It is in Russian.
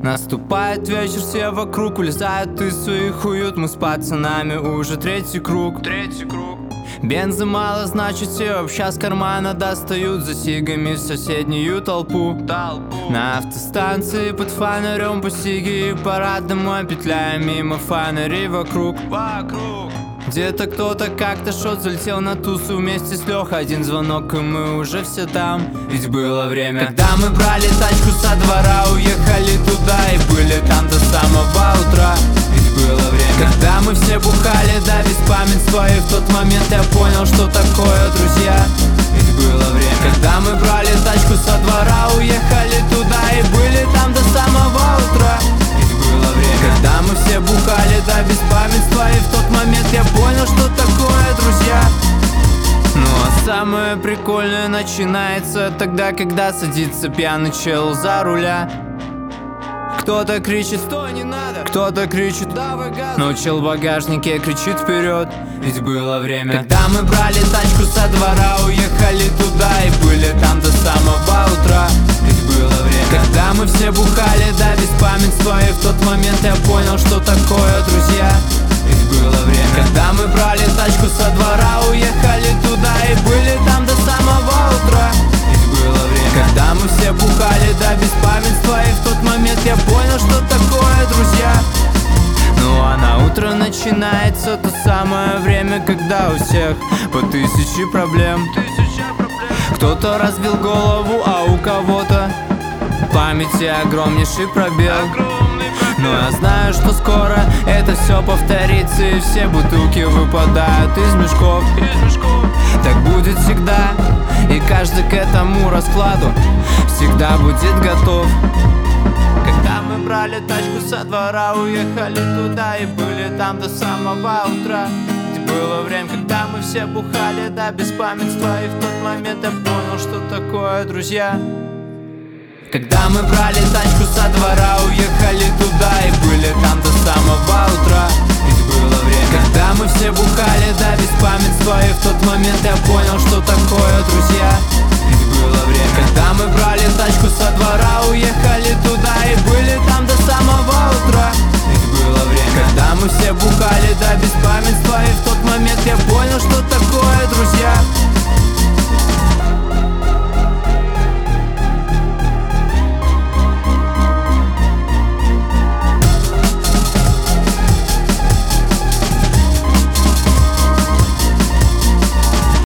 Наступает вечер, все вокруг улезают из своих уют. Мы с пацанами уже третий круг. Бенза мало, значит все вообще с кармана достают за сигами в соседнюю толпу. На автостанции под фонарем по сиги и парад домой, петляя мимо фонарей вокруг. Где-то кто-то как-то шот залетел на тусу вместе с Лехой. Один звонок и мы уже все там. Ведь было время, когда мы брали тачку со двора, уехали туда и были там до самого утра. Ведь было время, когда мы все бухали до беспамятства, и в тот момент я понял, что такое друзья. Ведь было время, когда мы брали тачку со двора, уехали туда и были там до самого утра. Ведь было время, когда мы все бухали до беспамятства, и в тот момент я понял, что такое друзья. Ну а самое прикольное начинается тогда, когда садится пьяный чел за руля. Кто-то кричит: стой, не надо! Кто-то кричит: давай газ! Но чел в багажнике кричит вперед. Ведь было время, когда мы брали тачку со двора, уехали туда и были там до самого утра. Ведь было время, когда мы все бухали до беспамятства, и в тот момент я понял, что такое друзья. Ведь было время, когда мы брали тачку со двора, уехали туда и были там до самого утра. Ведь было время, когда мы все бухали до беспамятства, и в тот момент я понял, что такое друзья. Ну а на утро начинается то самое время, когда у всех по 1000 проблем. Кто-то разбил голову, а у кого-то в памяти огромнейший пробел. Но я знаю, что скоро это все повторится, и все бутылки выпадают из мешков. Так будет всегда, и каждый к этому раскладу всегда будет готов. Когда мы брали тачку со двора, уехали туда и были там до самого утра. Ведь было время, когда мы все бухали до беспамятства, и в тот момент я понял, что такое друзья. Когда мы брали тачку со двора, уехали туда и были там